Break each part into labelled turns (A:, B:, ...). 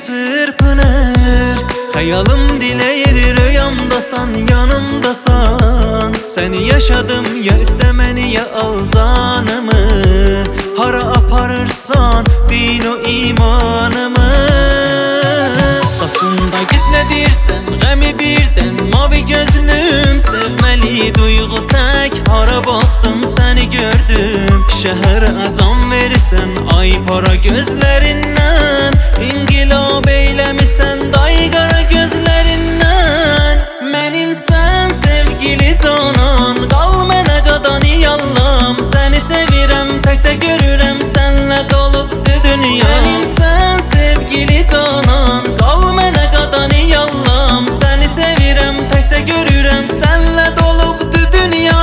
A: çırpınır. Xəyalım diləyir rüyamdasan, yanımdasan. Səni yaşadım ya istəməni ya al canımı. Hara aparırsan bin o imanımı. Saçında gizlədirsən qəmi birdən mavi gözlüm. Sevməli duyğu tək hara baxdım səni gördüm. Şəhərə can verirsən ay para gözlərindən. İnqilab eyləmisən day qara gözlərindən. Mənimsən sevgili canan, qal mənə qadan yallam. Səni sevirəm təkcə görürəm sənlə dolubdu dünya. Mənimsən sevgili canan, qal mənə qadan yallam. Səni sevirəm təkcə görürəm sənlə dolubdu dünya.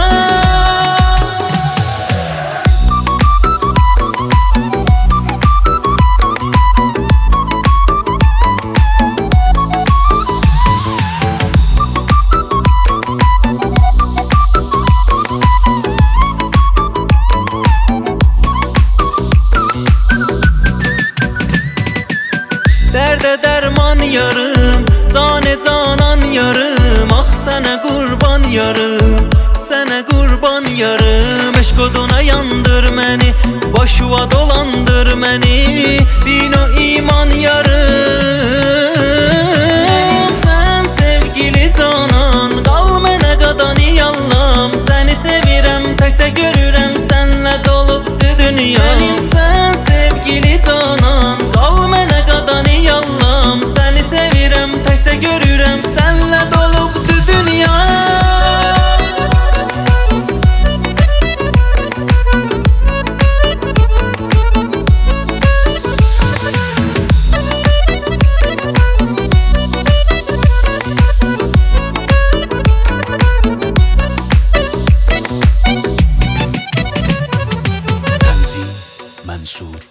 A: Dərdə dərman yarım, canı canan yarım. Ah sənə qurban yarım, sənə qurban yarım. Eşq oduna yandır məni, başıva dolandır məni. Din o iman yarım. Sən sevgili canan, qal mənə qadan yallam. Səni sevirəm təkcə görürəm sənlə dolubdu dünya. Mənimsən sevgili canan, qal mənə qadan yallam. Səni sevirəm təkcə görürəm sənlə dolubdu dünya.
B: Tənzim Mənsur